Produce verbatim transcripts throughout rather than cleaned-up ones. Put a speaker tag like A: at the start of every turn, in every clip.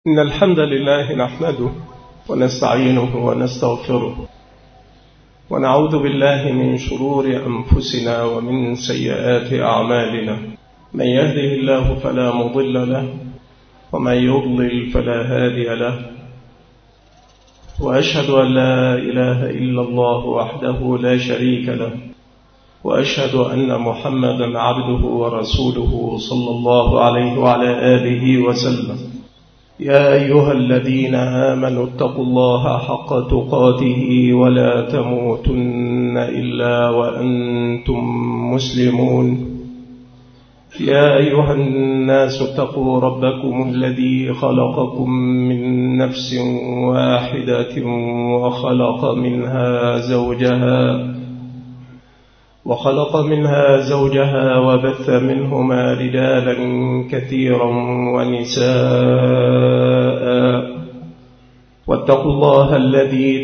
A: إن الحمد لله نحمده ونستعينه ونستغفره ونعوذ بالله من شرور أنفسنا ومن سيئات أعمالنا. من يهده الله فلا مضل له ومن يضلل فلا هادي له، وأشهد أن لا إله إلا الله وحده لا شريك له، وأشهد أن محمدا عبده ورسوله صلى الله عليه وعلى آله وسلم. يا أيها الذين آمنوا اتقوا الله حق تقاته ولا تموتن إلا وأنتم مسلمون. يا أيها الناس اتقوا ربكم الذي خلقكم من نفس واحدة وخلق منها زوجها وخلق منها زوجها وبث منهما رجالا كثيرا ونساء، واتقوا الله الذي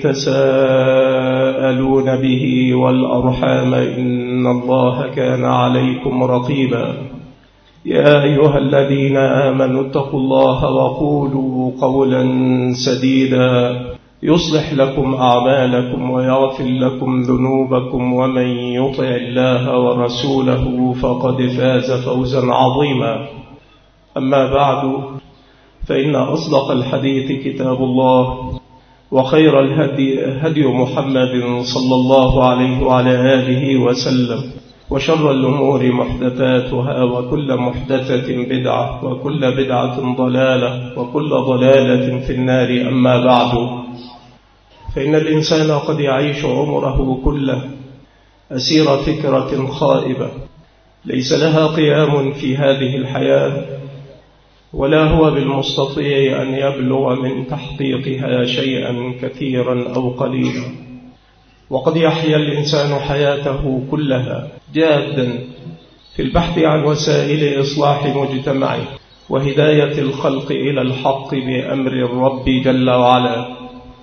A: تساءلون به والأرحام إن الله كان عليكم رقيبا. يا أيها الذين آمنوا اتقوا الله وقولوا قولا سديدا يصلح لكم أعمالكم ويغفر لكم ذنوبكم، ومن يطع الله ورسوله فقد فاز فوزا عظيما. أما بعد، فإن أصدق الحديث كتاب الله، وخير الهدي هدي محمد صلى الله عليه وعلى آله وسلم، وشر الأمور محدثاتها، وكل محدثة بدعة، وكل بدعة ضلالة، وكل ضلالة في النار. أما بعد، فإن الإنسان قد يعيش عمره كله أسير فكرة خائبة ليس لها قيام في هذه الحياة، ولا هو بالمستطيع أن يبلغ من تحقيقها شيئا كثيرا أو قليلا. وقد يحيا الإنسان حياته كلها جادا في البحث عن وسائل إصلاح مجتمعه وهداية الخلق إلى الحق بأمر الرب جل وعلا،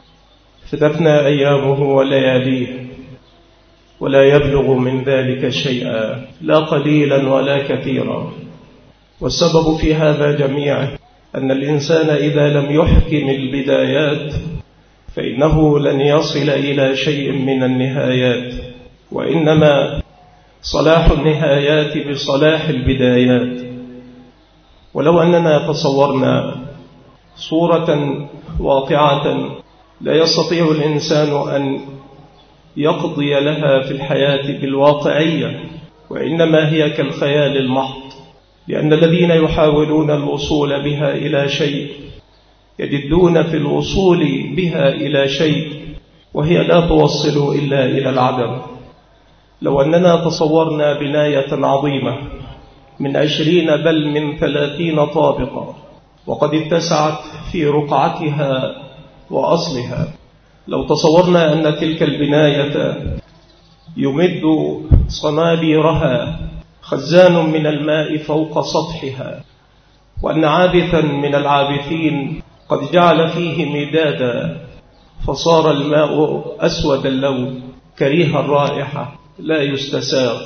A: فتفنى أيامه ولياليه ولا يبلغ من ذلك شيئا، لا قليلا ولا كثيرا. والسبب في هذا جميعه أن الإنسان إذا لم يحكم البدايات فإنه لن يصل إلى شيء من النهايات، وإنما صلاح النهايات بصلاح البدايات. ولو أننا تصورنا صورة واقعة لا يستطيع الإنسان أن يقضي لها في الحياة بالواقعية، وإنما هي كالخيال المحض، لأن الذين يحاولون الوصول بها إلى شيء يجدون في الوصول بها إلى شيء وهي لا توصل إلا إلى العدم. لو أننا تصورنا بناية عظيمة من عشرين بل من ثلاثين طابقة وقد اتسعت في رقعتها وأصلها، لو تصورنا أن تلك البناية يمد صنابيرها خزان من الماء فوق سطحها، وأن عابثا من العابثين قد جعل فيه مدادا فصار الماء أسود اللون كريه الرائحة لا يستساغ،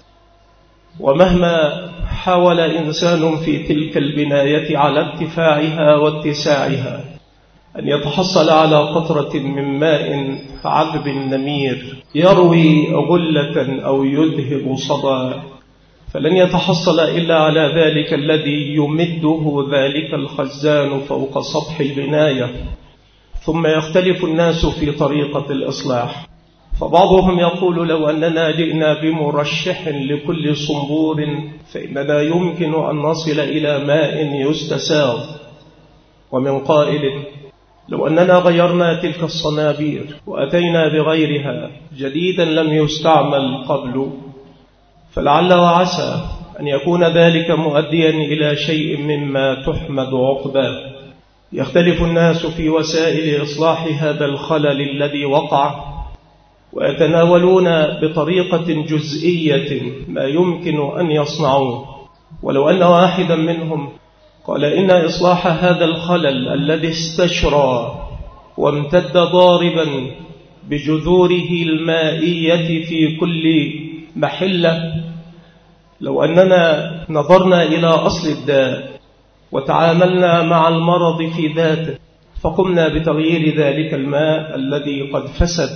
A: ومهما حاول إنسان في تلك البناية على ارتفاعها واتساعها أن يتحصل على قطرة من ماء عذب نمير يروي غلة أو يذهب صدى، فلن يتحصل إلا على ذلك الذي يمده ذلك الخزان فوق سطح البناية. ثم يختلف الناس في طريقة الإصلاح، فبعضهم يقول لو أننا جئنا بمرشح لكل صنبور فإننا يمكن أن نصل إلى ماء يستساغ، ومن قائل لو أننا غيرنا تلك الصنابير وأتينا بغيرها جديدا لم يستعمل قبل فلعل وعسى أن يكون ذلك مؤديا إلى شيء مما تحمد عقباه. يختلف الناس في وسائل إصلاح هذا الخلل الذي وقع، ويتناولون بطريقة جزئية ما يمكن أن يصنعوه. ولو أن واحدا منهم قال إن إصلاح هذا الخلل الذي استشرى وامتد ضاربا بجذوره المائية في كل محلة، لو أننا نظرنا إلى أصل الداء وتعاملنا مع المرض في ذاته، فقمنا بتغيير ذلك الماء الذي قد فسد،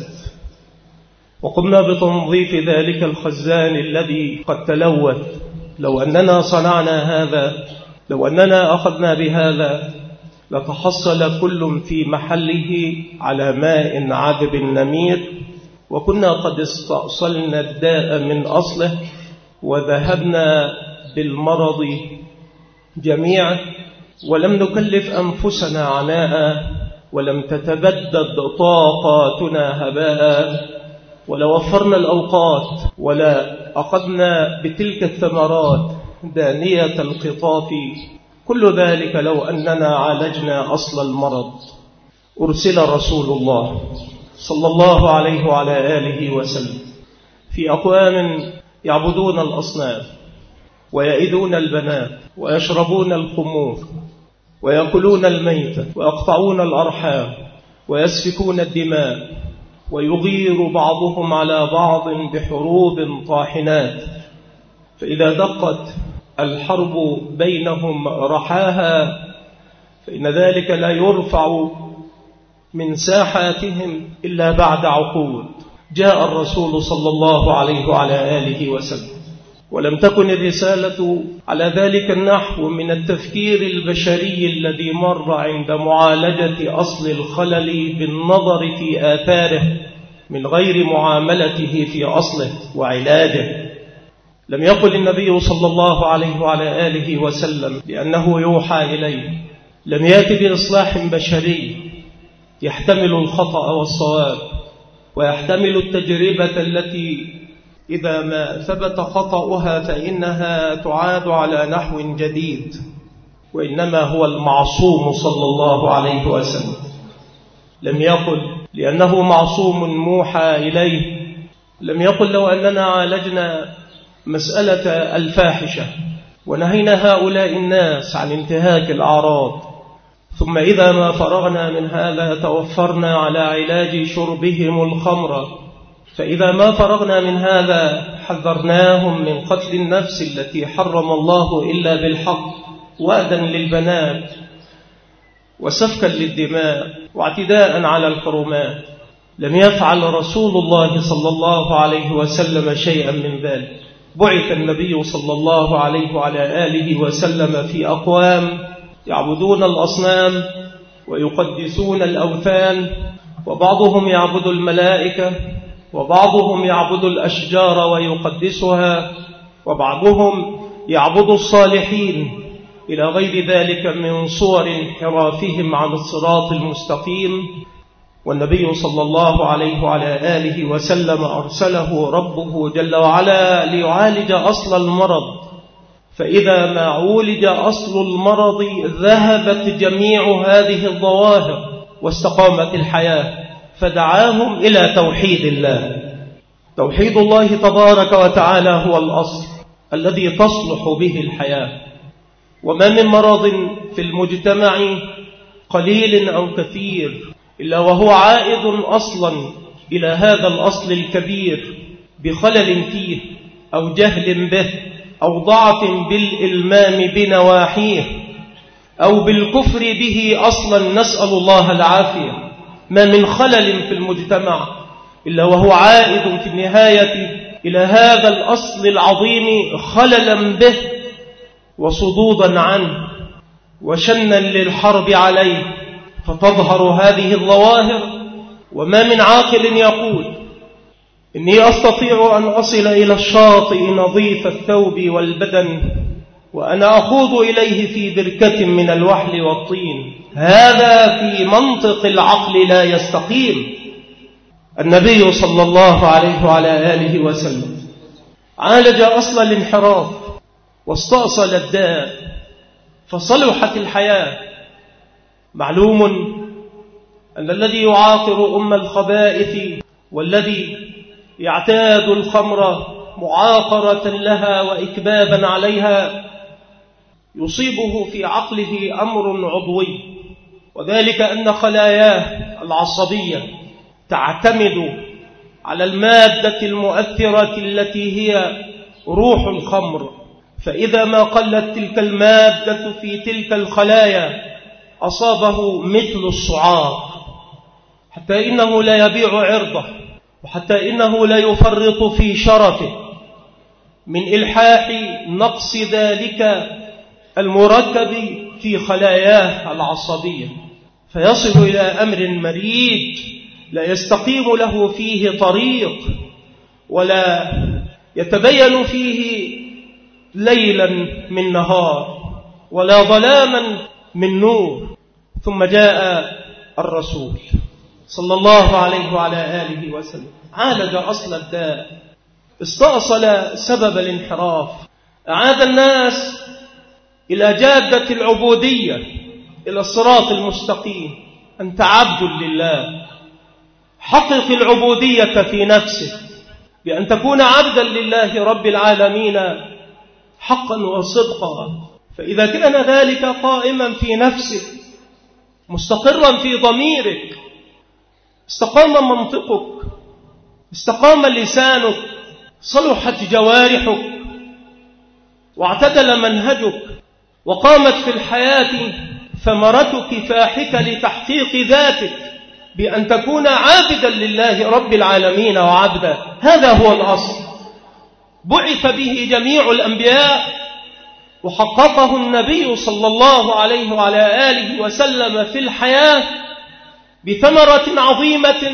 A: وقمنا بتنظيف ذلك الخزان الذي قد تلوث. لو أننا صنعنا هذا، لو أننا أخذنا بهذا، لتحصل كل في محله على ماء عذب نمير، وكنا قد استأصلنا الداء من أصله، وذهبنا بالمرض جميعا، ولم نكلف أنفسنا عناء، ولم تتبدد طاقاتنا هباء، ولا وفرنا الأوقات، ولا أخذنا بتلك الثمرات دانية القطاف. كل ذلك لو أننا عالجنا أصل المرض. أرسل رسول الله صلى الله عليه وعلى آله وسلم في أقوام يعبدون الأصنام، ويئدون البنات، ويشربون الخمور، ويأكلون الميت، ويقطعون الأرحام، ويسفكون الدماء، ويغير بعضهم على بعض بحروب طاحنات، فإذا دقت الحرب بينهم رحاها، فإن ذلك لا يرفع من ساحاتهم إلا بعد عقود. جاء الرسول صلى الله عليه وعلى آله وسلم، ولم تكن الرسالة على ذلك النحو من التفكير البشري الذي مر عند معالجة أصل الخلل بالنظر في آثاره من غير معاملته في أصله وعلاجه. لم يقل النبي صلى الله عليه وعلى آله وسلم لأنه يوحى إليه، لم يأتي بإصلاح بشري يحتمل الخطأ والصواب، ويحتمل التجربة التي إذا ما ثبت خطأها فإنها تعاد على نحو جديد، وإنما هو المعصوم صلى الله عليه وسلم. لم يقل لأنه معصوم موحى إليه، لم يقل لو أننا عالجنا مسألة الفاحشة ونهينا هؤلاء الناس عن انتهاك الأعراض، ثم إذا ما فرغنا من هذا توفرنا على علاج شربهم الخمر، فإذا ما فرغنا من هذا حذرناهم من قتل النفس التي حرم الله إلا بالحق، وأدا للبنات، وسفكا للدماء، واعتداء على الحرمات. لم يفعل رسول الله صلى الله عليه وسلم شيئا من ذلك. بعث النبي صلى الله عليه وعلى آله وسلم في أقوام يعبدون الأصنام ويقدسون الأوثان، وبعضهم يعبد الملائكة، وبعضهم يعبد الأشجار ويقدسها، وبعضهم يعبد الصالحين، إلى غير ذلك من صور انحرافهم عن الصراط المستقيم. والنبي صلى الله عليه وعلى آله وسلم أرسله ربه جل وعلا ليعالج أصل المرض، فإذا ما عولج أصل المرض ذهبت جميع هذه الظواهر واستقامت الحياة، فدعاهم إلى توحيد الله. توحيد الله تبارك وتعالى هو الأصل الذي تصلح به الحياة. وما من مرض في المجتمع قليل أو كثير إلا وهو عائد أصلا إلى هذا الأصل الكبير بخلل فيه أو جهل به أو ضعف بالإلمام بنواحيه أو بالكفر به أصلا، نسأل الله العافية. ما من خلل في المجتمع إلا وهو عائد في النهاية إلى هذا الأصل العظيم خللا به وصدودا عنه وشنا للحرب عليه، فتظهر هذه الظواهر. وما من عاقل يقول إني أستطيع أن أصل إلى الشاطئ نظيف الثوب والبدن وأنا أخوض إليه في بركة من الوحل والطين، هذا في منطق العقل لا يستقيم. النبي صلى الله عليه وعلى آله وسلم عالج أصل الانحراف واستأصل الداء فصلحت الحياة. معلوم أن الذي يعاقر أم الخبائث والذي يعتاد الخمر معاقرة لها وإكبابا عليها يصيبه في عقله أمر عضوي، وذلك أن خلاياه العصبية تعتمد على المادة المؤثرة التي هي روح الخمر، فإذا ما قلت تلك المادة في تلك الخلايا أصابه مثل الصعاق، حتى إنه لا يبيع عرضه، وحتى إنه لا يفرط في شرفه من إلحاح نقص ذلك المركب في خلاياه العصبية، فيصل إلى أمر مريج لا يستقيم له فيه طريق، ولا يتبين فيه ليلا من نهار، ولا ظلاما من نور. ثم جاء الرسول صلى الله عليه وعلى آله وسلم، عالج أصل الداء، استأصل سبب الانحراف، أعاد الناس إلى جادة العبودية، إلى الصراط المستقيم. أنت عبد لله، حقق العبودية في نفسك بأن تكون عبدا لله رب العالمين حقا وصدقا. فإذا كان ذلك قائما في نفسك مستقرا في ضميرك، استقام منطقك، استقام لسانك، صلحت جوارحك، واعتدل منهجك، وقامت في الحياة ثمرة كفاحك لتحقيق ذاتك بأن تكون عابدا لله رب العالمين وعبدا. هذا هو الأصل، بعث به جميع الأنبياء، وحققه النبي صلى الله عليه وعلى آله وسلم في الحياة بثمرة عظيمة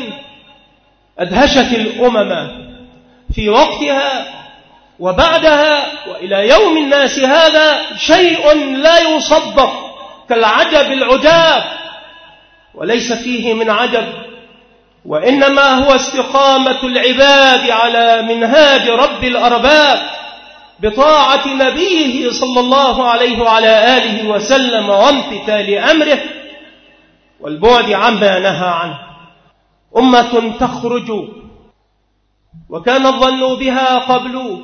A: أدهشت الأمم في وقتها وبعدها وإلى يوم الناس هذا. شيء لا يصدق كالعجب العجاب، وليس فيه من عجب، وإنما هو استقامة العباد على منهاج رب الأرباب بطاعة نبيه صلى الله عليه وعلى آله وسلم، وامتثال أمره والبعد عما نهى عنه. أمة تخرج وكان الظن بها قبل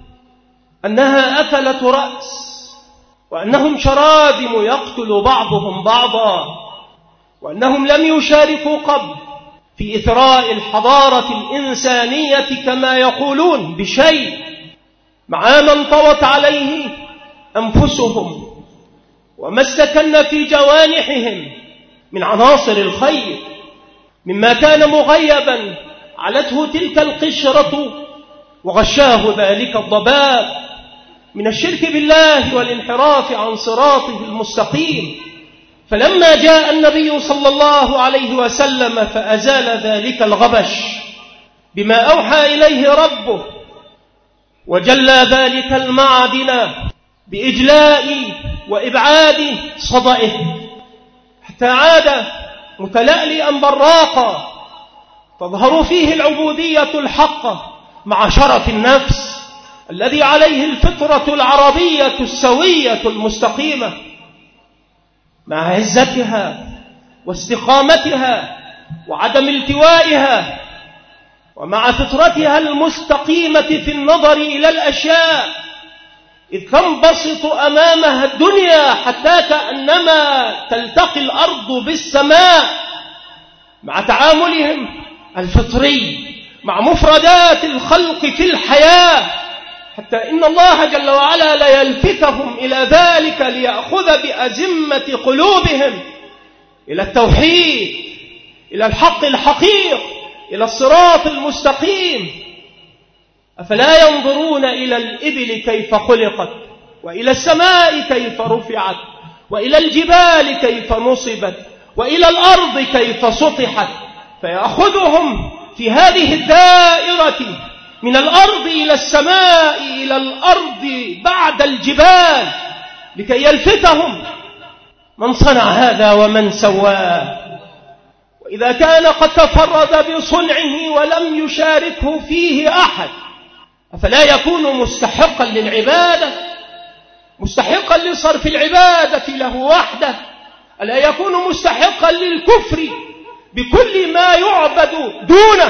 A: أنها أكلت رأس، وأنهم شرادم يقتل بعضهم بعضا، وأنهم لم يشاركوا قبل في إثراء الحضارة الإنسانية كما يقولون بشيء، مع ما انطوت عليه أنفسهم وما استكن في جوانحهم من عناصر الخير، مما كان مغيبا علته تلك القشرة وغشاه ذلك الضباب من الشرك بالله والانحراف عن صراطه المستقيم. فلما جاء النبي صلى الله عليه وسلم فأزال ذلك الغبش بما أوحى إليه ربه، وجلى ذلك المعدن بإجلاء وإبعاد صدئه، حتى عاد متلألئا براقا تظهر فيه العبودية الحقة مع شرف النفس الذي عليه الفطرة العربية السوية المستقيمة، مع عزتها واستقامتها وعدم التوائها، ومع فطرتها المستقيمة في النظر إلى الأشياء، إذ تنبسط أمامها الدنيا حتى كأنما تلتقي الأرض بالسماء، مع تعاملهم الفطري مع مفردات الخلق في الحياة، حتى إن الله جل وعلا لا يلفتهم إلى ذلك ليأخذ بأزمة قلوبهم إلى التوحيد، إلى الحق الحقيق، إلى الصراط المستقيم. أفلا ينظرون إلى الإبل كيف خلقت، وإلى السماء كيف رفعت، وإلى الجبال كيف نصبت، وإلى الأرض كيف سطحت، فيأخذهم في هذه الدائرة من الأرض إلى السماء إلى الأرض بعد الجبال، لكي يلفتهم من صنع هذا ومن سواه. وإذا كان قد تفرد بصنعه ولم يشاركه فيه أحد، أفلا يكون مستحقا للعبادة، مستحقا لصرف العبادة له وحده؟ ألا يكون مستحقا للكفر بكل ما يعبد دونه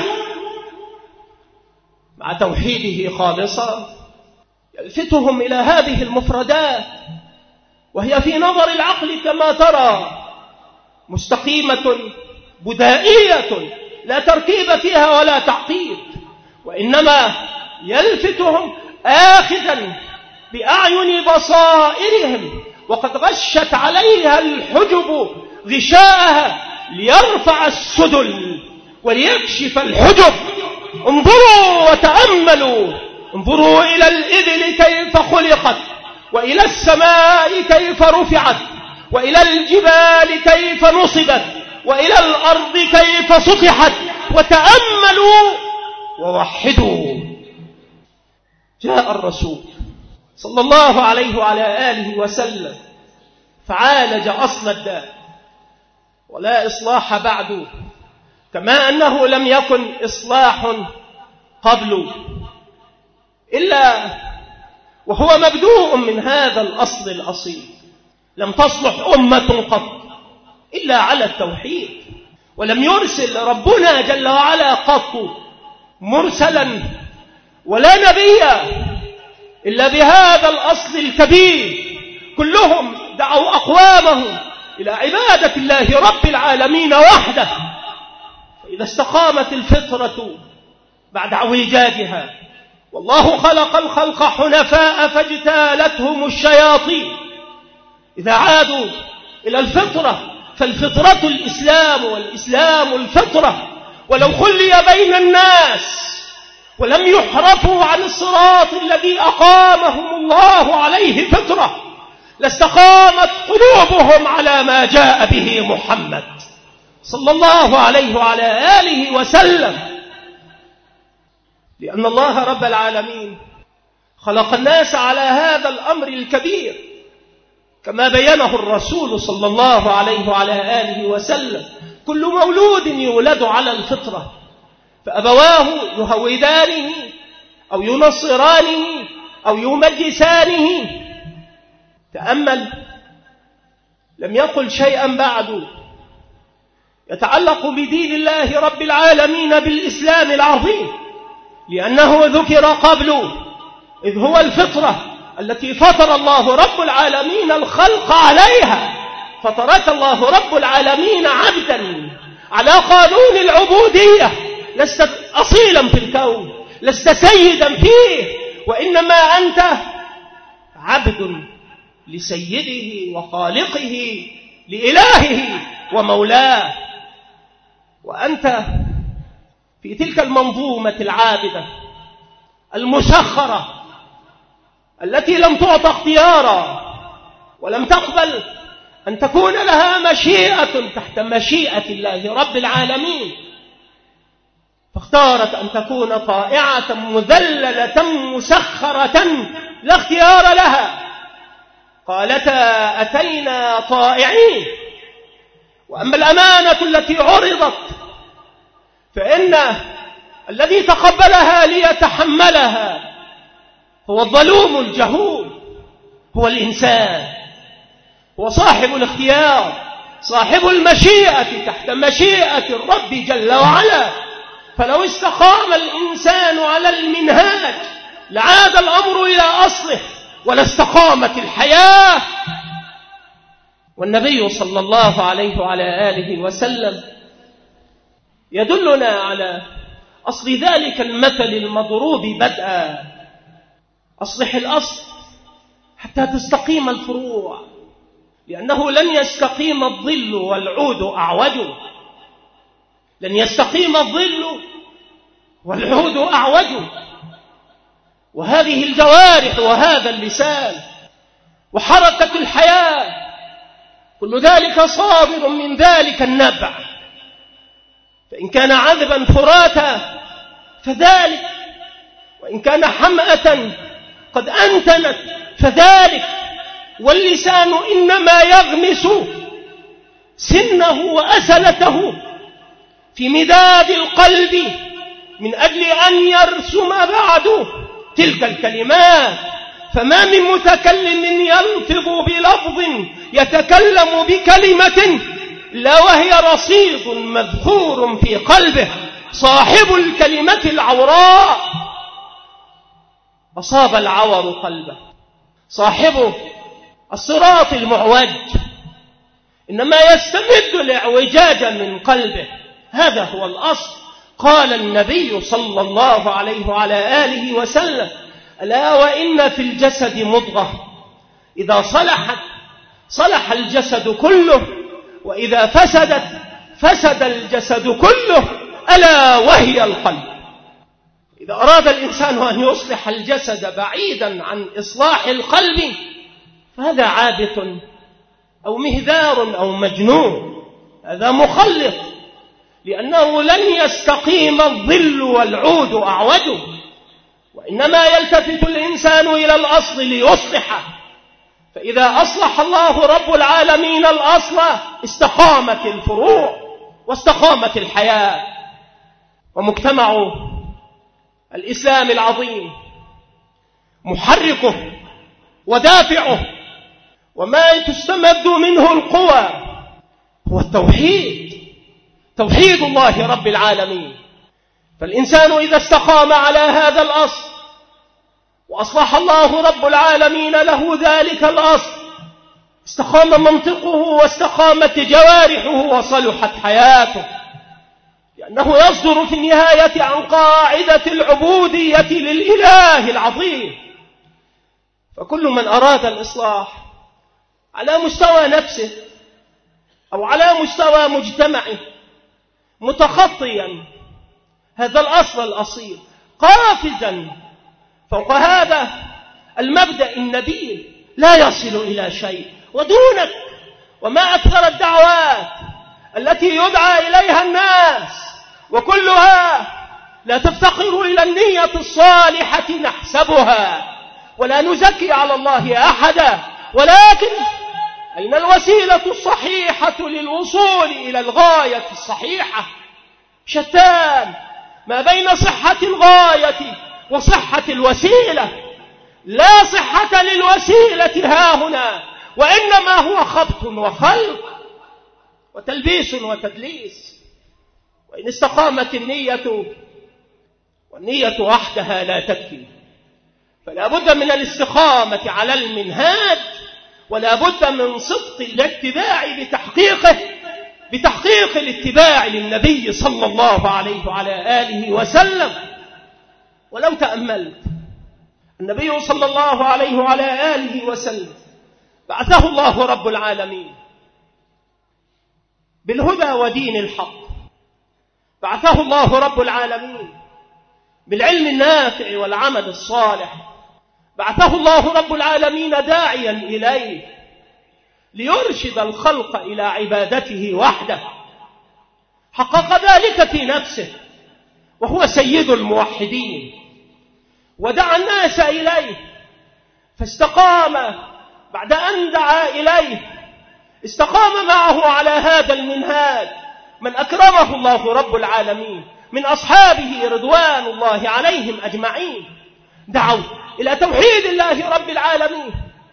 A: مع توحيده خالصا؟ يلفتهم إلى هذه المفردات وهي في نظر العقل كما ترى مستقيمة بدائية لا تركيب فيها ولا تعقيد، وإنما يلفتهم آخذا بأعين بصائرهم وقد غشت عليها الحجب غشاءها ليرفع السدل وليكشف الحجب. انظروا وتأملوا، انظروا إلى الإبل كيف خلقت، وإلى السماء كيف رفعت، وإلى الجبال كيف نصبت، وإلى الأرض كيف سطحت، وتأملوا ووحدوا. جاء الرسول صلى الله عليه وعلى آله وسلم فعالج أصل الداء، ولا إصلاح بعد، كما أنه لم يكن إصلاح قبل إلا وهو مبدوء من هذا الأصل الأصيل. لم تصلح أمة قط إلا على التوحيد، ولم يرسل ربنا جل وعلا قط مرسلا ولا نبيا إلا بهذا الأصل الكبير. كلهم دعوا أقوامهم إلى عبادة الله رب العالمين وحده، فإذا استقامت الفطرة بعد اعوجاجها، والله خلق الخلق حنفاء فاجتالتهم الشياطين، إذا عادوا إلى الفطرة فالفطرة الإسلام والإسلام الفطرة، ولو خلي بين الناس ولم يحرفوا عن الصراط الذي أقامهم الله عليه فطرة لاستقامت قلوبهم على ما جاء به محمد صلى الله عليه وعلى آله وسلم. لأن الله رب العالمين خلق الناس على هذا الأمر الكبير كما بينه الرسول صلى الله عليه وعلى آله وسلم. كل مولود يولد على الفطرة، فأبواه يهودانه أو ينصرانه أو يمجسانه. تأمل، لم يقل شيئا بعد يتعلق بدين الله رب العالمين بالإسلام العظيم، لأنه ذكر قبل إذ هو الفطرة التي فطر الله رب العالمين الخلق عليها. فطرك الله رب العالمين عبدا على قانون العبودية، لست أصيلا في الكون، لست سيدا فيه، وإنما أنت عبد لسيده وخالقه لإلهه ومولاه. وأنت في تلك المنظومة العابدة المسخرة التي لم تعط اختيارا ولم تقبل أن تكون لها مشيئة تحت مشيئة الله رب العالمين، فاختارت أن تكون طائعة مذللة مسخرة لا اختيار لها. قالتا أتينا طائعين. وأما الأمانة التي عرضت فإن الذي تقبلها ليتحملها هو الظلوم الجهول، هو الإنسان، هو صاحب الاختيار، صاحب المشيئة تحت مشيئة الرب جل وعلا. فلو استقام الإنسان على المنهاج لعاد الأمر إلى أصله ولاستقامت الحياة. والنبي صلى الله عليه وعلى آله وسلم يدلنا على أصل ذلك المثل المضروب بدءا: أصلح الأصل حتى تستقيم الفروع، لأنه لن يستقيم الظل والعود أعوج، لن يستقيم الظل والعود أعوج. وهذه الجوارح وهذا اللسان وحركة الحياة كل ذلك صادر من ذلك النبع، فإن كان عذبا فراتا فذلك، وإن كان حمأة قد أنتنت فذلك. واللسان إنما يغمس سنه وأسلته في مداد القلب من أجل أن يرسم بعد تلك الكلمات. فما من متكلم يلفظ بلفظ يتكلم بكلمة لا وهي رصيد مذخور في قلبه. صاحب الكلمة العوراء أصاب العور قلبه، صاحب الصراط المعوج إنما يستمد الاعوجاج من قلبه. هذا هو الأصل. قال النبي صلى الله عليه وعلى آله وسلم: ألا وإن في الجسد مضغة إذا صلحت صلح الجسد كله، وإذا فسدت فسد الجسد كله، ألا وهي القلب. إذا أراد الإنسان أن يصلح الجسد بعيدا عن إصلاح القلب فهذا عابث أو مهذار أو مجنون، هذا مخلط، لأنه لن يستقيم الظل والعود أعوده، وإنما يلتفت الإنسان إلى الأصل ليصلحه. فإذا أصلح الله رب العالمين الأصل استقامت الفروع واستقامت الحياة. ومجتمع الإسلام العظيم محركه ودافعه وما تستمد منه القوى هو التوحيد، توحيد الله رب العالمين. فالإنسان إذا استقام على هذا الأصل وأصلح الله رب العالمين له ذلك الأصل استقام منطقه واستقامت جوارحه وصلحت حياته، لأنه يصدر في النهاية عن قاعدة العبودية للإله العظيم. فكل من أراد الإصلاح على مستوى نفسه أو على مستوى مجتمعه متخطيا هذا الأصل الأصيل قافزا فوق هذا المبدأ النبيل لا يصل إلى شيء. ودونك وما أكثر الدعوات التي يدعى إليها الناس وكلها لا تفتقر إلى النية الصالحة نحسبها ولا نزكي على الله أحدا، ولكن أين الوسيلة الصحيحة للوصول إلى الغاية الصحيحة؟ شتان ما بين صحة الغاية وصحة الوسيلة. لا صحة للوسيلة ها-هنا، وإنما هو خبط وخلق وتلبيس وتدليس. وإن استقامت النية، والنية وحدها لا تكفي، فلا بد من الاستقامة على المنهاج، ولا بد من صدق الاتباع بتحقيقه بتحقيق الاتباع للنبي صلى الله عليه وعلى آله وسلم. ولو تأملت النبي صلى الله عليه وعلى آله وسلم بعثه الله رب العالمين بالهدى ودين الحق، بعثه الله رب العالمين بالعلم النافع والعمل الصالح، بعثه الله رب العالمين داعيا إليه ليرشد الخلق إلى عبادته وحده. حقق ذلك في نفسه وهو سيد الموحدين، ودعا الناس إليه فاستقام. بعد أن دعا إليه استقام معه على هذا المنهاج من أكرمه الله رب العالمين من أصحابه رضوان الله عليهم أجمعين، دعوا إلى توحيد الله رب العالمين.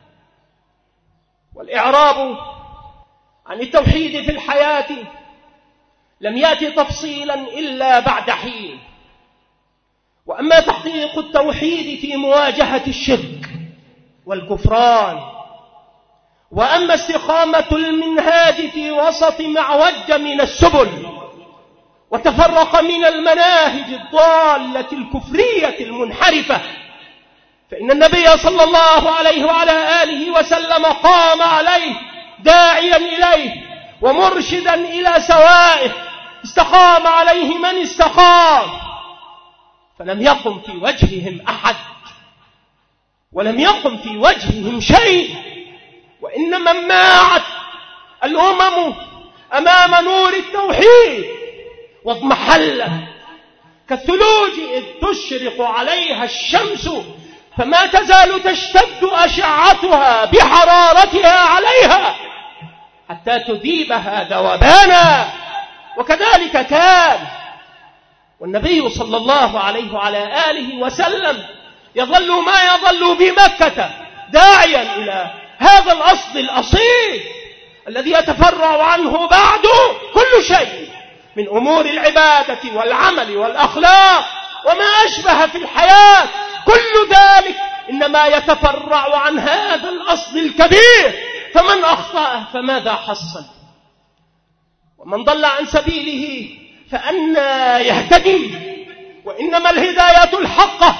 A: والإعراب عن التوحيد في الحياة لم يأتي تفصيلا إلا بعد حين. وأما تحقيق التوحيد في مواجهة الشرك والكفران، وأما استقامة المنهاج في وسط معوج من السبل وتفرق من المناهج الضالة الكفرية المنحرفة، فإن النبي صلى الله عليه وعلى آله وسلم قام عليه داعيا إليه ومرشدا إلى سوائه. استقام عليه من استقام، فلم يقم في وجههم أحد ولم يقم في وجههم شيء، وإنما ماعت الأمم أمام نور التوحيد واضمحلت كالثلوج إذ تشرق عليها الشمس، فما تزال تشتد أشعتها بحرارتها عليها حتى تذيبها ذوبانا. وكذلك كان، والنبي صلى الله عليه وعلى آله وسلم يظل ما يظل بمكة داعيا إلى هذا الأصل الأصيل الذي يتفرع عنه بعد كل شيء من أمور العبادة والعمل والأخلاق وما أشبه في الحياة. كل ذلك إنما يتفرع عن هذا الأصل الكبير. فمن أخطأ فماذا حصل؟ ومن ضل عن سبيله فأنى يهتدي؟ وإنما الهداية الحقة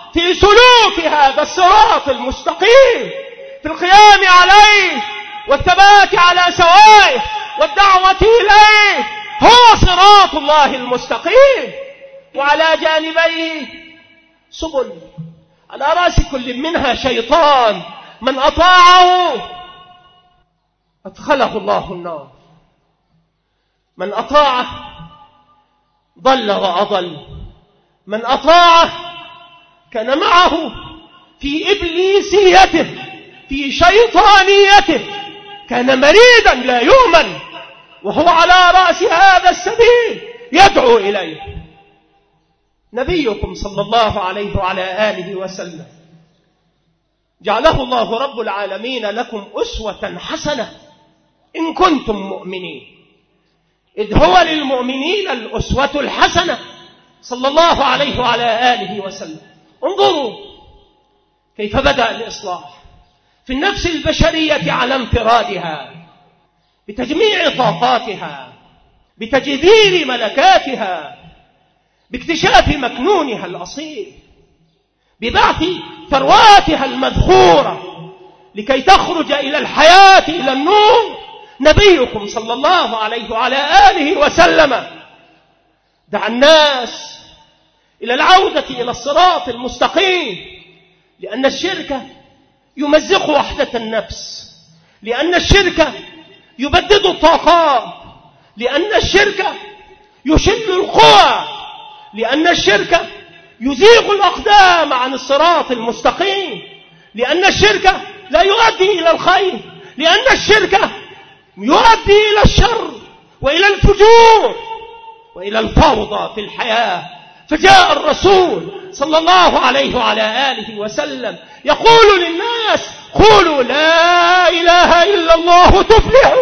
A: في سلوك هذا الصراط المستقيم، في القيام عليه والثبات على سوائه والدعوة إليه، هو صراط الله المستقيم. وعلى جانبيه سبل، على رأس كل منها شيطان، من أطاعه أدخله الله النار، من أطاعه ضل وأضل، من أطاعه كان معه في إبليسيته في شيطانيته، كان مريدا لا يؤمن، وهو على رأس هذا السبيل يدعو إليه. نبيكم صلى الله عليه وعلى آله وسلم جعله الله رب العالمين لكم أسوة حسنة إن كنتم مؤمنين، إذ هو للمؤمنين الأسوة الحسنة صلى الله عليه وعلى آله وسلم. انظروا كيف بدأ الإصلاح في النفس البشرية على انفرادها، بتجميع طاقاتها، بتجذير ملكاتها، باكتشاف مكنونها الأصيل، ببعث ثرواتها المذخورة لكي تخرج إلى الحياة إلى النور. نبيكم صلى الله عليه وعلى آله وسلم دعا الناس إلى العودة إلى الصراط المستقيم، لأن الشرك يمزق وحدة النفس، لأن الشرك يبدد الطاقات، لأن الشرك يشل القوى، لأن الشرك يزيغ الأقدام عن الصراط المستقيم، لأن الشرك لا يؤدي إلى الخير، لأن الشرك يؤدي إلى الشر وإلى الفجور وإلى الفوضى في الحياة. فجاء الرسول صلى الله عليه وعلى آله وسلم يقول للناس: قولوا لا إله إلا الله تفلحوا،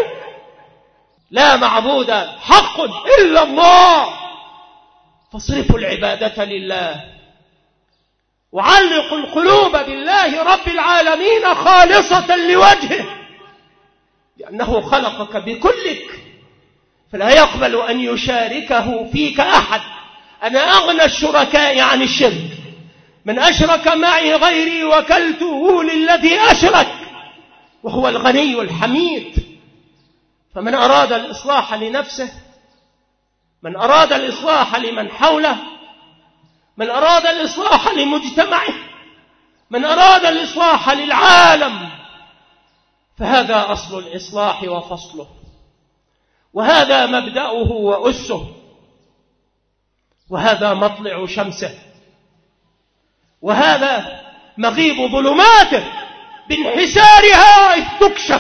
A: لا معبود حق إلا الله، فاصرفوا العبادة لله، وعلقوا القلوب بالله رب العالمين خالصة لوجهه، لأنه خلقك بكلك فلا يقبل أن يشاركه فيك أحد. أنا أغنى الشركاء عن الشرك، من أشرك معي غيري وكلته للذي أشرك، وهو الغني الحميد. فمن أراد الإصلاح لنفسه، من أراد الإصلاح لمن حوله، من أراد الإصلاح لمجتمعه، من أراد الإصلاح للعالم، فهذا أصل الإصلاح وفصله، وهذا مبدأه وأسه، وهذا مطلع شمسه، وهذا مغيب ظلماته بانحسارها إذ تكشف.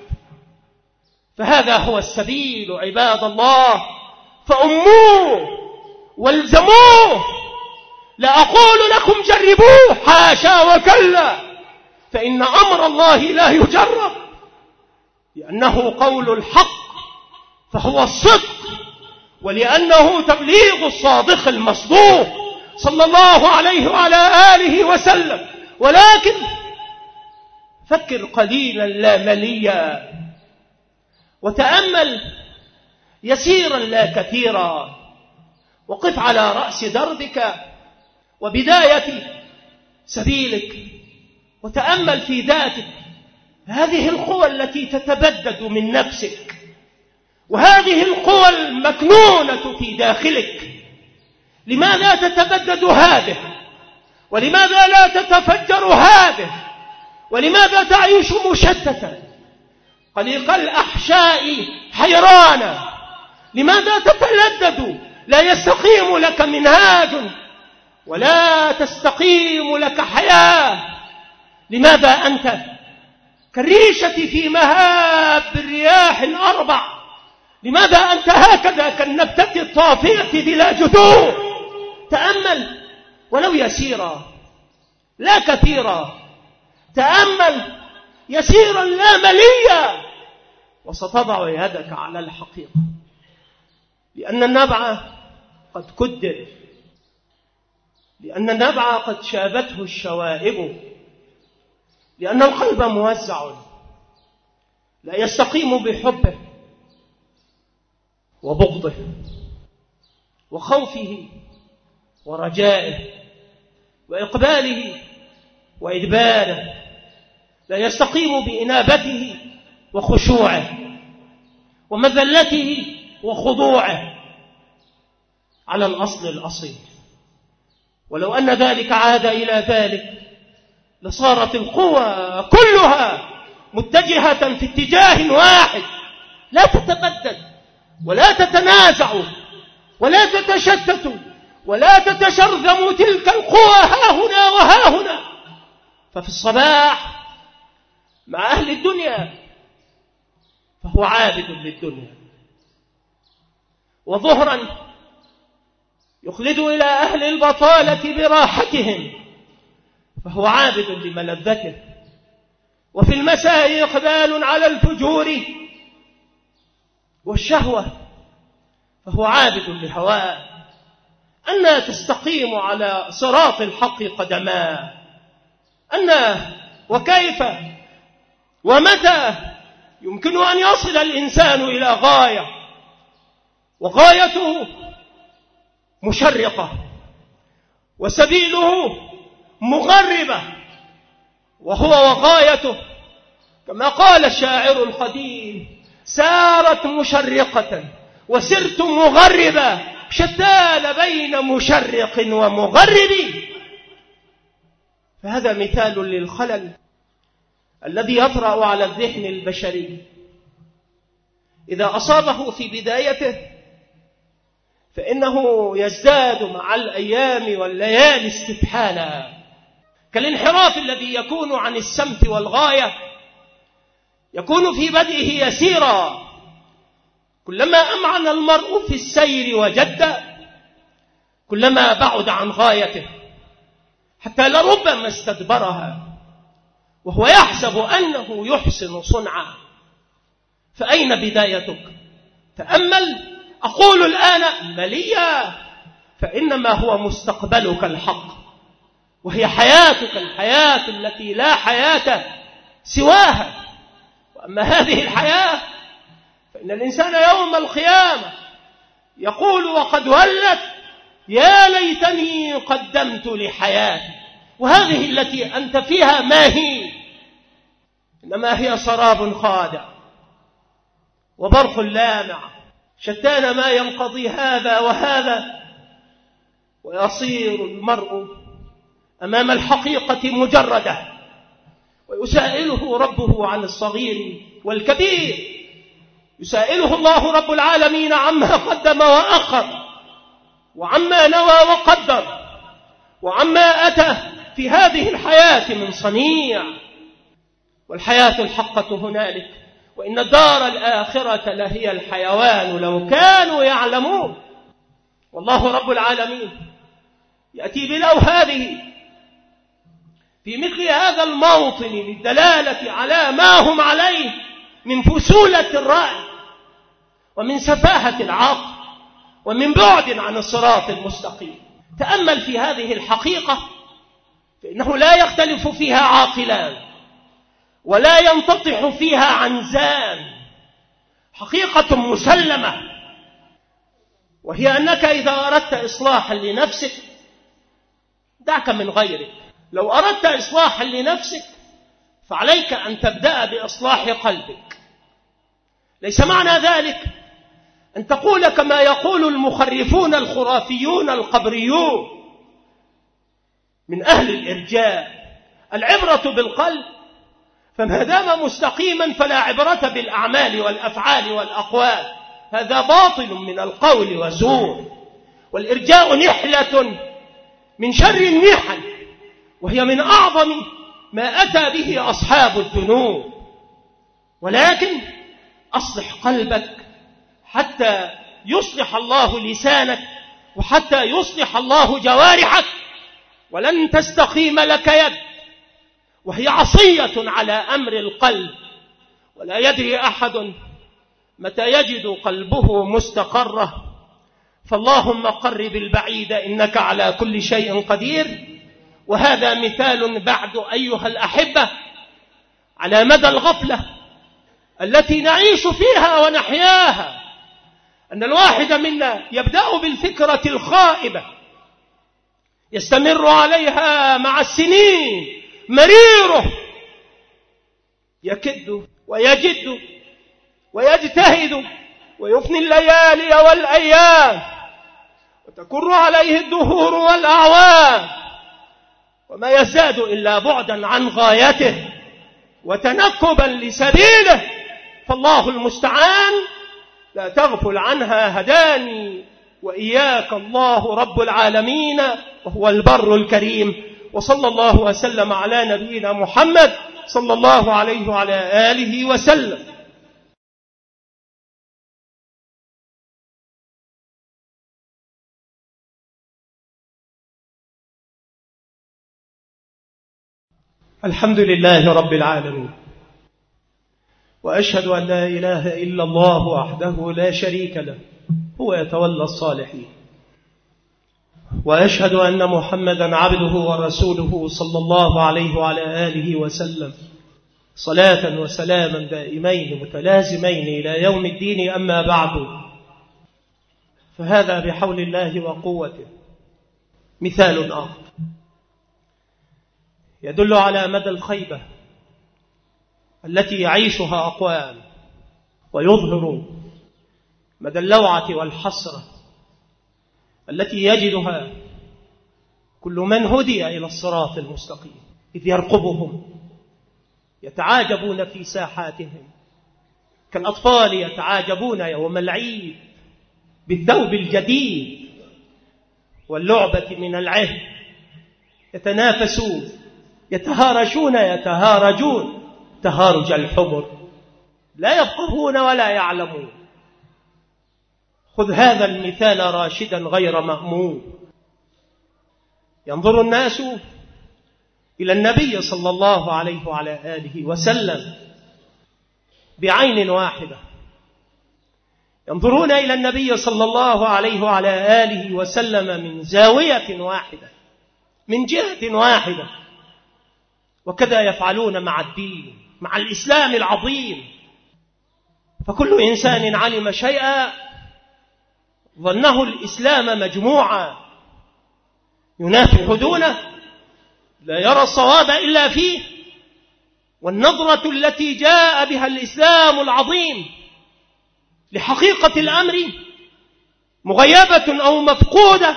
A: فهذا هو السبيل عباد الله، فأموه والزموه. لا أقول لكم جربوه، حاشا وكلا، فإن أمر الله لا يجرب، لأنه قول الحق فهو الصدق، ولأنه تبليغ الصادق المصدوق صلى الله عليه وعلى آله وسلم. ولكن فكر قليلا لا مليا، وتأمل يسيرا لا كثيرا، وقف على رأس دربك وبداية سبيلك، وتأمل في ذاتك هذه القوى التي تتبدد من نفسك، وهذه القوى المكنونة في داخلك. لماذا تتبدد هذه؟ ولماذا لا تتفجر هذه؟ ولماذا تعيش مشتتا قليق الأحشاء حيرانا؟ لماذا تتلدد؟ لا يستقيم لك منهاج ولا تستقيم لك حياة. لماذا أنت كالريشة في مهاب الرياح الأربع؟ لماذا أنت هكذا كالنبتة الطافية بلا جذور؟ تأمل ولو يسيرا لا كثيرا، تأمل يسيرا لا مليا، وستضع يدك على الحقيقة، لأن النبع قد كدر، لأن النبع قد شابته الشوائب، لأن القلب موزع لا يستقيم بحبه وبغضه وخوفه ورجائه، وإقباله وإدباره، لا يستقيم بإنابته وخشوعه ومذلته وخضوعه على الأصل الأصيل. ولو أن ذلك عاد إلى ذلك لصارت القوى كلها متجهة في اتجاه واحد، لا تتبدد ولا تتنازع ولا تتشتت ولا تتشرذم تلك القوى ها هنا وها هنا. ففي الصباح مع أهل الدنيا فهو عابد للدنيا، وظهرا يخلد إلى أهل البطالة براحتهم فهو عابد لملذته، وفي المساء إقبال على الفجور والشهوة فهو عابد لهواه. أنى تستقيم على صراط الحق قدماه، أنى وكيف ومتى يمكن أن يصل الإنسان إلى غاية، وغايته مشرقة وسبيله مغربة، وهو وغايته كما قال الشاعر القديم: سارت مشرقة وسرت مغربة، شتان بين مشرق ومغرب. فهذا مثال للخلل الذي يطرأ على الذهن البشري إذا أصابه في بدايته، فإنه يزداد مع الأيام والليالي استبحالا، كالانحراف الذي يكون عن السمت والغاية، يكون في بدئه يسيرا، كلما أمعن المرء في السير وجد كلما بعد عن غايته، حتى لربما استدبرها وهو يحسب أنه يحسن صنعا. فأين بدايتك؟ تأمل. أقول الآن مليا، فإنما هو مستقبلك الحق، وهي حياتك الحياة التي لا حياة سواها. وأما هذه الحياة فإن الإنسان يوم القيامة يقول وقد ولت يا ليتني قدمت لحياتي. وهذه التي أنت فيها ما هي؟ إنما هي سراب خادع وبرق لامع، شتان ما ينقضي هذا وهذا، ويصير المرء أمام الحقيقة مجردة، ويسائله ربه عن الصغير والكبير، يسائله الله رب العالمين عما قدم وأخر، وعما نوى وقدر، وعما أتى في هذه الحياة من صنيع. والحياة الحقة هنالك، وإن الدار الآخرة لهي الحيوان لو كانوا يعلمون. والله رب العالمين يأتي بلو هذه في مثل هذا الموطن للدلالة على ما هم عليه من فسولة الرأي ومن سفاهة العقل ومن بعد عن الصراط المستقيم. تأمل في هذه الحقيقة، فإنه لا يختلف فيها عاقلان ولا ينتطح فيها عنزان، حقيقة مسلمة، وهي أنك إذا أردت إصلاحا لنفسك دعك من غيرك. لو أردت إصلاحا لنفسك فعليك أن تبدأ بإصلاح قلبك. ليس معنى ذلك أن تقول كما يقول المخرفون الخرافيون القبريون من أهل الإرجاء: العبرة بالقلب، فما دام مستقيما فلا عبرة بالأعمال والأفعال والأقوال. هذا باطل من القول وزور. والإرجاء نحلة من شر النحل، وهي من أعظم ما أتى به أصحاب الذنوب. ولكن أصلح قلبك حتى يصلح الله لسانك، وحتى يصلح الله جوارحك. ولن تستقيم لك يد وهي عصية على أمر القلب، ولا يدري أحد متى يجد قلبه مستقرة. فاللهم قرب البعيد إنك على كل شيء قدير. وهذا مثال بعد أيها الأحبة على مدى الغفلة التي نعيش فيها ونحياها، أن الواحد منا يبدأ بالفكرة الخائبة يستمر عليها مع السنين مريره، يكد ويجد ويجتهد ويفني الليالي والأيام، وتكر عليه الدهور والأعوام، وما يزداد إلا بعدا عن غايته وتنكبا لسبيله، فالله المستعان. لا تغفل عنها هداني وإياك الله رب العالمين، وهو البر الكريم. وصلى الله وسلم على نبينا محمد صلى الله عليه وعلى آله وسلم. الحمد لله رب العالمين، وأشهد أن لا إله إلا الله وحده لا شريك له، هو يتولى الصالحين. وأشهد أن محمدا عبده ورسوله صلى الله عليه وعلى آله وسلم، صلاة وسلاما دائمين متلازمين إلى يوم الدين. أما بعد، فهذا بحول الله وقوته مثال آخر يدل على مدى الخيبة التي يعيشها أقوام، ويظهر مدى اللوعة والحسرة التي يجدها كل من هدي إلى الصراط المستقيم، إذ يرقبهم يتعاجبون في ساحاتهم كالأطفال يتعاجبون يوم العيد بالثوب الجديد واللعبة من العهد، يتنافسون يتهارشون يتهارجون تهارج الحمر، لا يفقهون ولا يعلمون. خذ هذا المثال راشدا غير مأمون. ينظر الناس إلى النبي صلى الله عليه وعلى آله وسلم بعين واحدة، ينظرون إلى النبي صلى الله عليه وعلى آله وسلم من زاوية واحدة، من جهة واحدة، وكذا يفعلون مع الدين، مع الإسلام العظيم. فكل إنسان علم شيئا ظنه الإسلام مجموعا ينافح دونه، لا يرى الصواب إلا فيه، والنظرة التي جاء بها الإسلام العظيم لحقيقة الأمر مغيبة أو مفقودة.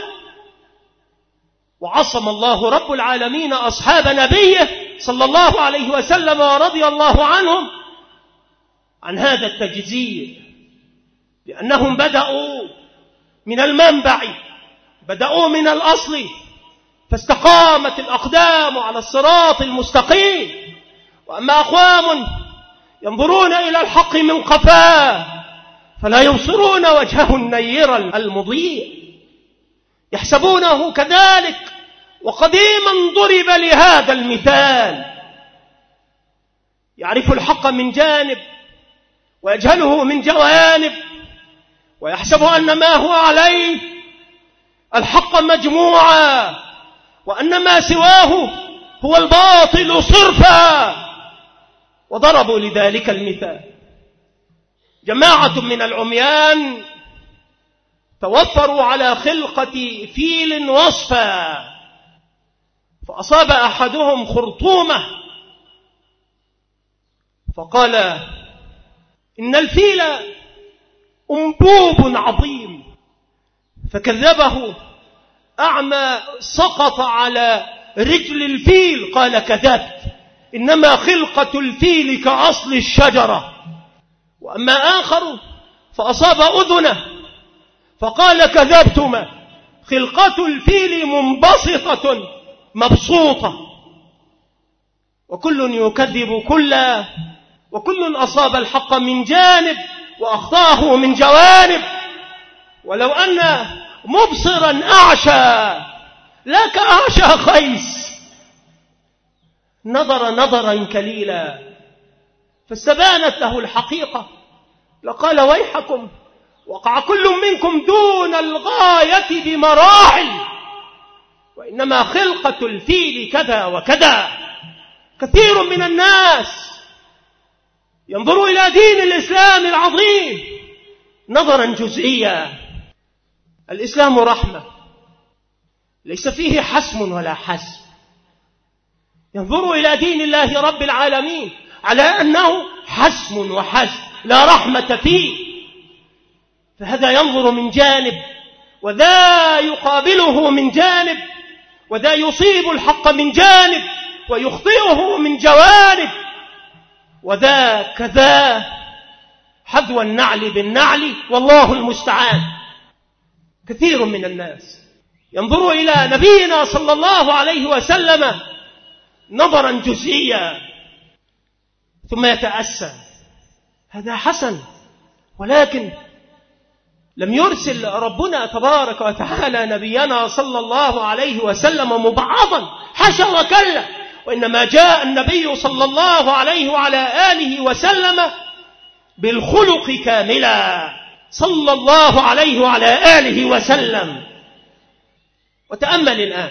A: وعصم الله رب العالمين أصحاب نبيه صلى الله عليه وسلم ورضي الله عنهم عن هذا التجزير، لأنهم بدأوا من المنبع، بدأوا من الأصل، فاستقامت الأقدام على الصراط المستقيم. وأما أقوام ينظرون إلى الحق من قفاه فلا يبصرون وجهه النير المضيء، يحسبونه كذلك. وقديما ضرب لهذا المثال، يعرف الحق من جانب ويجهله من جوانب، ويحسب أن ما هو عليه الحق مجموعا، وأن ما سواه هو الباطل صرفا. وضربوا لذلك المثال. جماعة من العميان توفروا على خلقة فيل وصفا، فأصاب أحدهم خرطومة فقال إن الفيل أنبوب عظيم، فكذبه أعمى سقط على رجل الفيل، قال كذبت، إنما خلقة الفيل كأصل الشجرة. وأما آخر فأصاب أذنه فقال كذبتما، خلقة الفيل منبسطة مبسوطة. وكل يكذب كلا، وكل أصاب الحق من جانب وأخطاه من جوانب. ولو أن مبصرا أعشى لا كأعشى خيس، نظر نظرا كليلا فاستبانت له الحقيقة، لقال ويحكم، وقع كل منكم دون الغاية بمراحل، وإنما خلقة الفيل كذا وكذا. كثير من الناس ينظر إلى دين الإسلام العظيم نظرا جزئيا. الإسلام رحمة ليس فيه حسم ولا حسم، ينظر إلى دين الله رب العالمين على أنه حسم وحسم لا رحمة فيه، فهذا ينظر من جانب وذا يقابله من جانب، وذا يصيب الحق من جانب ويخطئه من جوانب، وذا كذا حذو النعل بالنعل، والله المستعان. كثير من الناس ينظر إلى نبينا صلى الله عليه وسلم نظرا جزئيا ثم يتأسى، هذا حسن، ولكن لم يرسل ربنا تبارك وتعالى نبينا صلى الله عليه وسلم مبعضا، حاشا وكلا، وإنما جاء النبي صلى الله عليه وعلى آله وسلم بالخلق كاملا صلى الله عليه وعلى آله وسلم. وتأمل الآن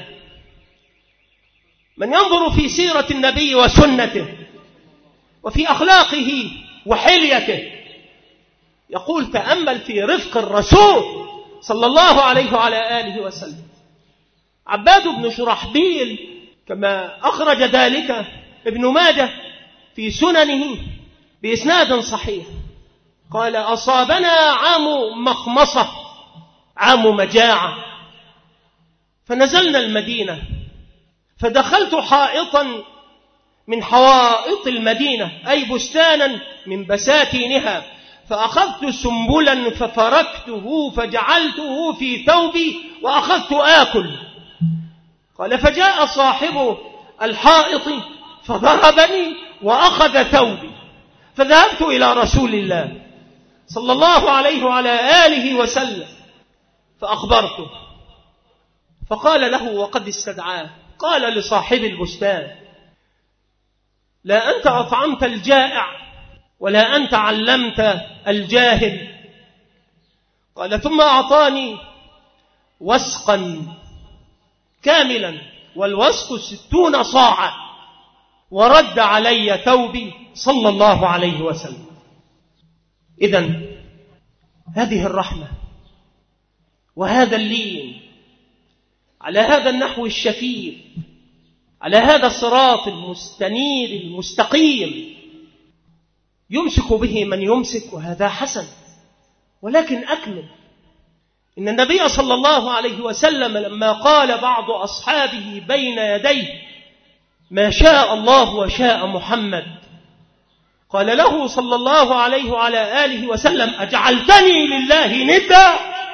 A: من ينظر في سيرة النبي وسنته وفي أخلاقه وحليته يقول تأمل في رفق الرسول صلى الله عليه وعلى آله وسلم. عباد بن شرحبيل كما أخرج ذلك ابن ماجه في سننه بإسناد صحيح قال أصابنا عام مخمصة، عام مجاعة، فنزلنا المدينة، فدخلت حائطا من حوائط المدينة أي بستانا من بساتينها، فأخذت سنبلا ففركته فجعلته في ثوبي وأخذت آكل. قال فجاء صاحب الحائط فضربني وأخذ ثوبي، فذهبت إلى رسول الله صلى الله عليه وعلى آله وسلم فأخبرته، فقال له وقد استدعاه، قال لصاحب البستان لا أنت أطعمت الجائع ولا أنت علمت الجاهل. قال ثم أعطاني وسقا كاملا، والوسق ستون صاعا، ورد علي ثوبي صلى الله عليه وسلم. إذن هذه الرحمة وهذا اللين على هذا النحو الشفيف، على هذا الصراط المستنير المستقيم يمسك به من يمسك، وهذا حسن. ولكن أكمل، إن النبي صلى الله عليه وسلم لما قال بعض أصحابه بين يديه ما شاء الله وشاء محمد، قال له صلى الله عليه وعلى آله وسلم أجعلتني لله ندا؟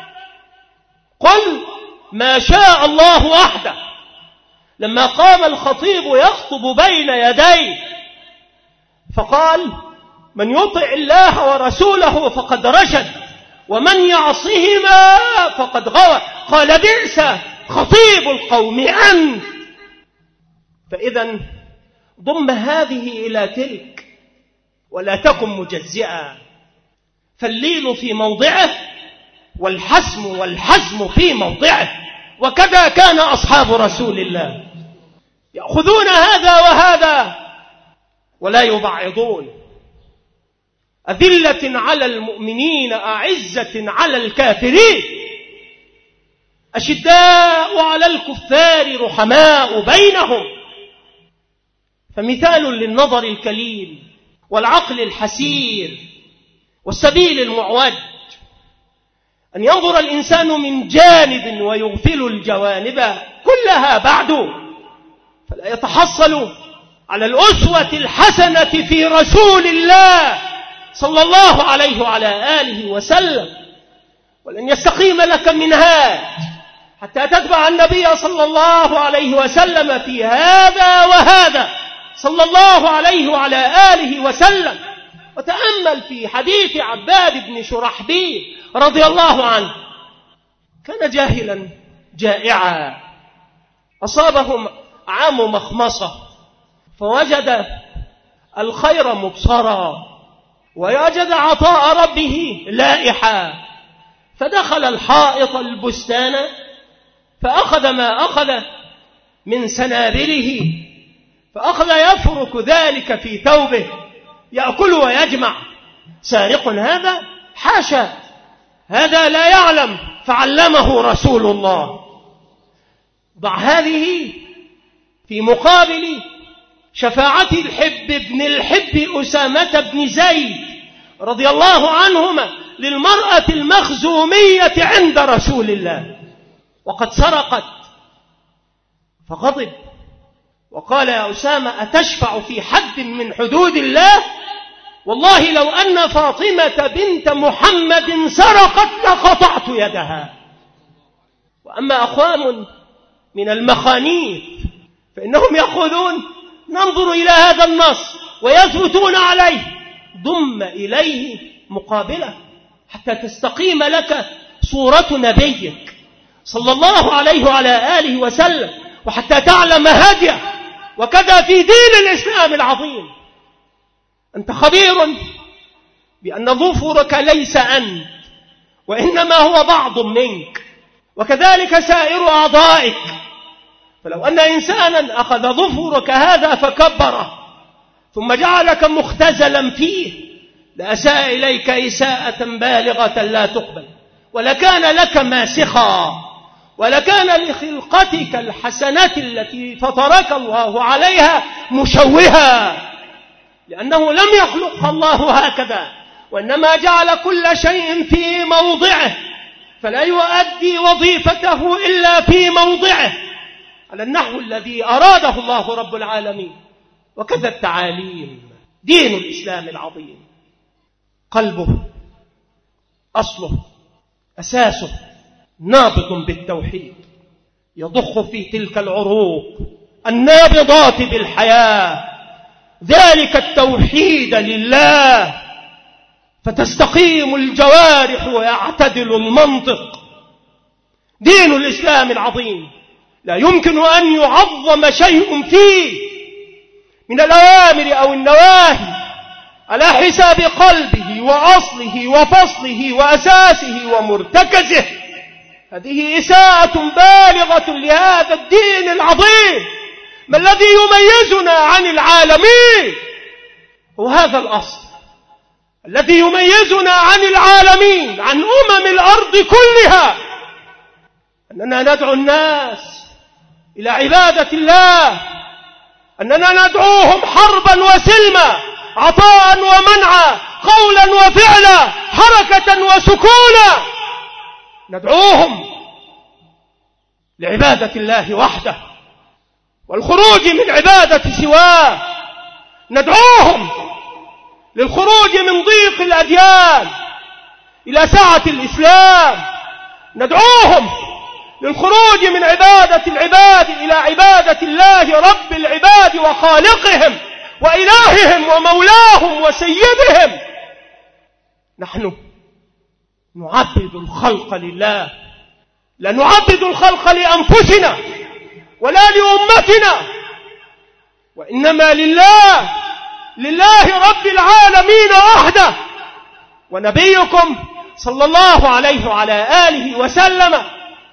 A: قل ما شاء الله وحده. لما قام الخطيب يخطب بين يديه فقال من يطع الله ورسوله فقد رشد ومن يعصهما فقد غوى. قال بئس خطيب القوم أنت. فإذا ضم هذه إلى تلك ولا تكن مجزئا، فاللين في موضعه والحسم والحزم في موضعه. وكذا كان أصحاب رسول الله يأخذون هذا وهذا ولا يبعضون، أذلة على المؤمنين أعزة على الكافرين، أشداء على الكفار رحماء بينهم. فمثال للنظر الكليل والعقل الحسير والسبيل المعوج أن ينظر الإنسان من جانب ويغفل الجوانب كلها بعد، فلا يتحصل على الأسوة الحسنة في رسول الله صلى الله عليه وعلى آله وسلم. ولن يستقيم لك منهاج حتى تتبع النبي صلى الله عليه وسلم في هذا وهذا صلى الله عليه وعلى آله وسلم. وتأمل في حديث عباد بن شرحبيل رضي الله عنه، كان جاهلا جائعا، أصابه عام مخمصة، فوجد الخير مبصرا ويجد عطاء ربه لائحا، فدخل الحائط البستان فأخذ ما أخذ من سنابله، فأخذ يفرك ذلك في ثوبه يأكل ويجمع. سارق هذا؟ حاشا، هذا لا يعلم فعلمه رسول الله. ضع هذه في مقابل شفاعة الحب بن الحب أسامة بن زيد رضي الله عنهما للمرأة المخزومية عند رسول الله، وقد سرقت فغضب وقال: يا أسامة أتشفع في حد من حدود الله؟ والله لو أن فاطمة بنت محمد سرقت لقطعت يدها. وأما أخوان من المخانيث فإنهم يقولون: ننظر إلى هذا النص ويثبتون عليه، ضم إليه مقابلة حتى تستقيم لك صورة نبيك صلى الله عليه وعلى آله وسلم، وحتى تعلم هديه. وكذا في دين الإسلام العظيم، أنت خبير بأن ظفرك ليس أنت، وإنما هو بعض منك، وكذلك سائر أعضائك. فلو أن إنسانا أخذ ظفرك هذا فكبره ثم جعلك مختزلا فيه لأساء إليك إساءة بالغة لا تقبل، ولكان لك ماسخا، ولكان لخلقتك الحسنة التي فطرك الله عليها مشوها، لأنه لم يخلق الله هكذا، وإنما جعل كل شيء في موضعه، فلا يؤدي وظيفته إلا في موضعه على النحو الذي أراده الله رب العالمين. وكذا التعاليم. دين الإسلام العظيم قلبه أصله أساسه نابض بالتوحيد، يضخ في تلك العروق النابضات بالحياة ذلك التوحيد لله، فتستقيم الجوارح ويعتدل المنطق. دين الإسلام العظيم لا يمكن أن يعظم شيء فيه من الأوامر أو النواهي على حساب قلبه وأصله وفصله وأساسه ومرتكزه. هذه إساءة بالغة لهذا الدين العظيم. ما الذي يميزنا عن العالمين؟ هو هذا الأصل الذي يميزنا عن العالمين، عن أمم الأرض كلها، أننا ندعو الناس إلى عبادة الله، أننا ندعوهم حربا وسلما، عطاء ومنعا، قولا وفعلا، حركة وسكونا. ندعوهم لعبادة الله وحده والخروج من عبادة سواه. ندعوهم للخروج من ضيق الأديان إلى سعة الإسلام. ندعوهم للخروج من عبادة العباد إلى عبادة الله رب العباد وخالقهم وإلههم ومولاهم وسيدهم. نحن نعبد الخلق لله، لا نعبد الخلق لأنفسنا ولا لأمتنا، وإنما لله، لله رب العالمين وحده. ونبيكم صلى الله عليه وعلى آله وسلم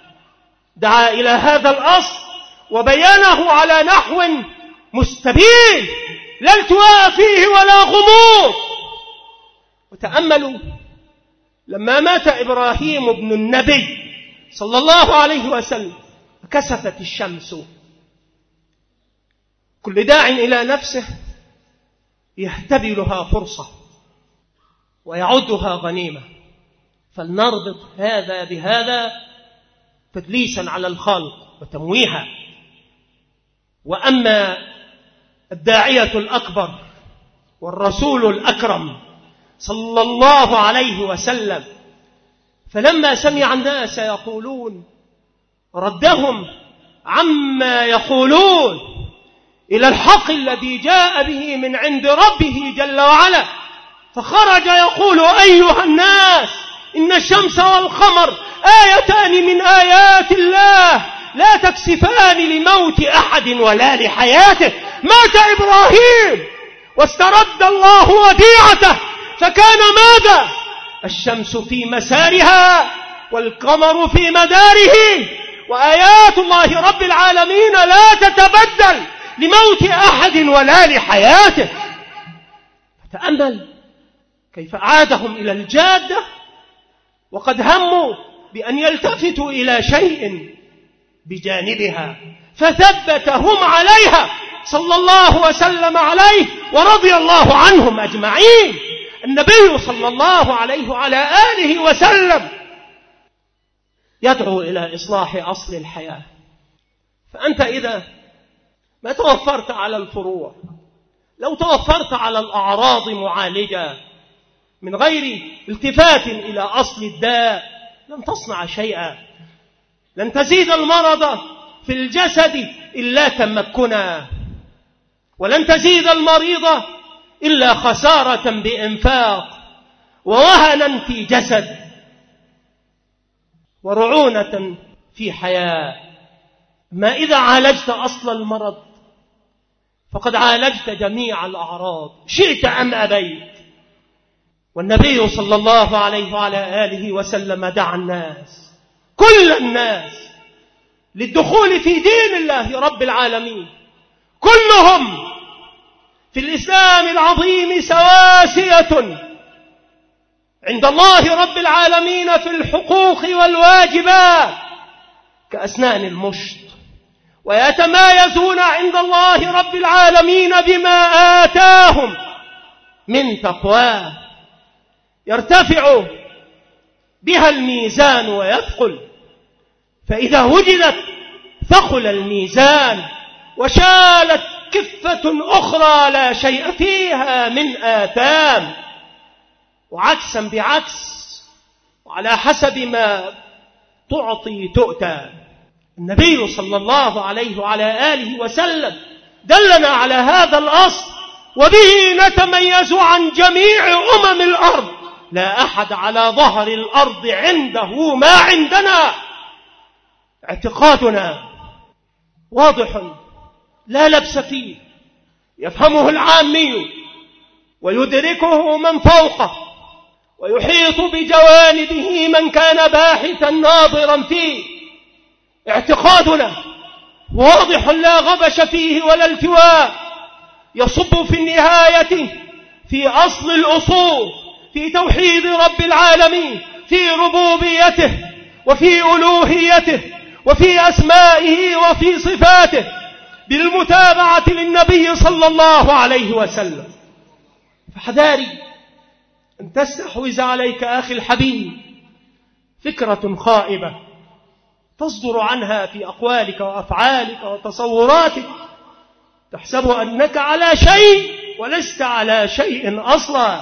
A: دعا إلى هذا الأصل وبيانه على نحو مستبين لا التواء فيه ولا غموض. وتأملوا لما مات إبراهيم ابن النبي صلى الله عليه وسلم كسفت الشمس، كل داع إلى نفسه يهتبلها فرصة ويعدها غنيمة. فلنربط هذا بهذا تدليسا على الخلق وتمويها. وأما الداعية الأكبر والرسول الأكرم صلى الله عليه وسلم فلما سمع الناس يقولون ردهم عما يقولون إلى الحق الذي جاء به من عند ربه جل وعلا، فخرج يقول: أيها الناس، إن الشمس والقمر آيتان من آيات الله لا تكسفان لموت أحد ولا لحياته. مات إبراهيم واسترد الله وديعته، فكان ماذا؟ الشمس في مسارها والقمر في مداره، وآيات الله رب العالمين لا تتبدل لموت أحد ولا لحياته. فتأمل كيف أعادهم إلى الجادة وقد هموا بأن يلتفتوا إلى شيء بجانبها فثبتهم عليها صلى الله وسلم عليه ورضي الله عنهم أجمعين. النبي صلى الله عليه وعلى آله وسلم يدعو إلى إصلاح أصل الحياة. فأنت إذا ما توفرت على الفروع، لو توفرت على الأعراض معالجة من غير التفات إلى أصل الداء لن تصنع شيئا، لن تزيد المرض في الجسد إلا تمكنا، ولن تزيد المريض إلا خسارة بإنفاق ووهنا في جسد ورعونة في حياة. ما إذا عالجت أصل المرض فقد عالجت جميع الأعراض شئت أم أبيت. والنبي صلى الله عليه وعلى آله وسلم دعا الناس كل الناس للدخول في دين الله رب العالمين، كلهم في الإسلام العظيم سواسية عند الله رب العالمين في الحقوق والواجبات كأسنان المشط، ويتمايزون عند الله رب العالمين بما آتاهم من تقواه، يرتفع بها الميزان ويثقل، فإذا وجدت ثقل الميزان وشالت كفة أخرى لا شيء فيها من آثام. وعكسا بعكس، وعلى حسب ما تعطي تؤتى. النبي صلى الله عليه وعلى آله وسلم دلنا على هذا الأصل، وبه نتميز عن جميع أمم الأرض. لا أحد على ظهر الأرض عنده ما عندنا. اعتقادنا واضح لا لبس فيه، يفهمه العامي ويدركه من فوقه، ويحيط بجوانبه من كان باحثا ناظرا فيه. اعتقادنا واضح لا غبش فيه ولا التواء، يصب في النهاية في أصل الأصول، في توحيد رب العالمين، في ربوبيته وفي ألوهيته وفي أسمائه وفي صفاته، بالمتابعة للنبي صلى الله عليه وسلم. فحذاري أن تستحوذ عليك أخي الحبيب فكرة خائبة تصدر عنها في أقوالك وأفعالك وتصوراتك، تحسب أنك على شيء ولست على شيء أصلا،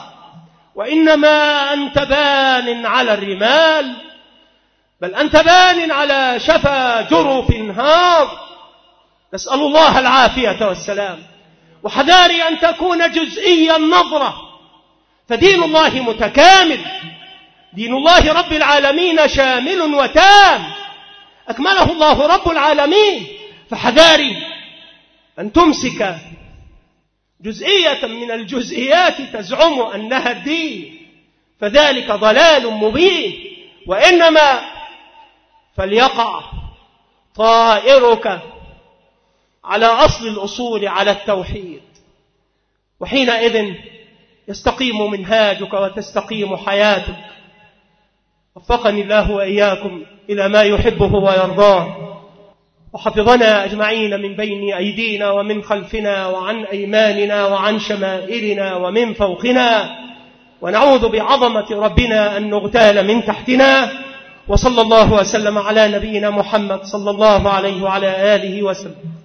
A: وإنما أنت بان على الرمال، بل أنت بان على شفا جرف هار. نسأل الله العافية والسلام. وحذاري أن تكون جزئي النظرة، فدين الله متكامل، دين الله رب العالمين شامل وتام، أكمله الله رب العالمين. فحذاري أن تمسك جزئية من الجزئيات تزعم أنها الدين، فذلك ضلال مبين. وإنما فليقع طائرك على أصل الأصول، على التوحيد، وحينئذ يستقيم منهاجك وتستقيم حياتك. وفقني الله وإياكم إلى ما يحبه ويرضاه، وحفظنا أجمعين من بين أيدينا ومن خلفنا وعن أيماننا وعن شمائلنا ومن فوقنا، ونعوذ بعظمة ربنا أن نغتال من تحتنا. وصلى الله وسلم على نبينا محمد صلى الله عليه وعلى آله وسلم.